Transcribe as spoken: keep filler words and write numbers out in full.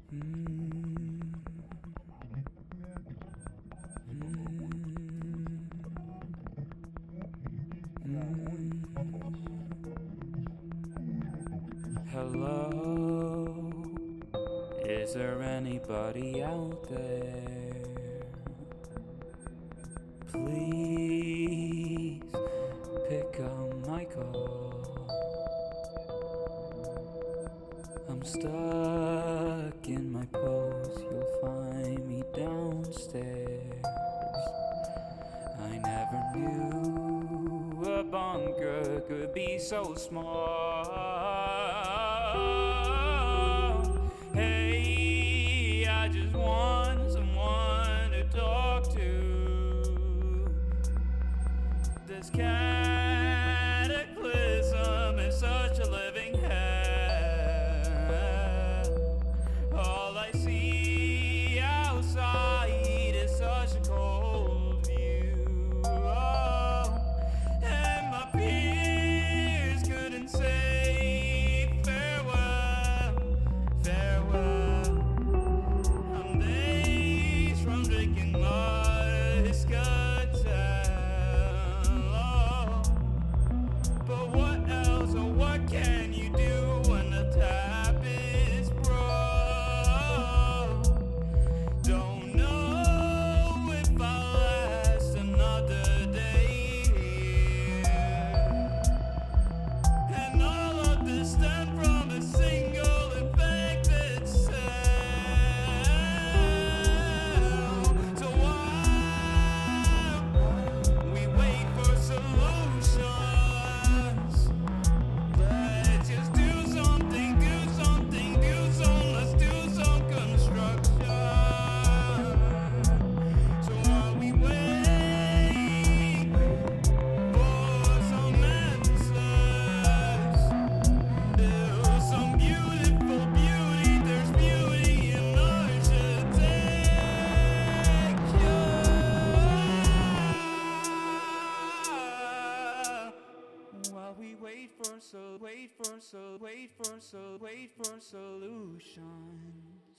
Mm. Hello, is there anybody out there? Please pick up my call. I'm stuck in my pose, you'll find me downstairs. I never knew a bunker could be so small. Hey, I just want someone to talk to. This cataclysm is such a living hell. All I see outside is such a cold view. Oh, and my peers couldn't say farewell, farewell. I'm days from drinking muscatel. Oh, but what else or what can you do when the tap is broke? Don't know if I'll last another day here. And all of this stemmed from a single infected cell. So while we wait for solutions, let's just do something, do something, do some, let's do some construction. So while we wait for some answers, there's some beautiful beauty, there's beauty in architecture. While we wait for so, wait for so, wait for so, wait for solutions.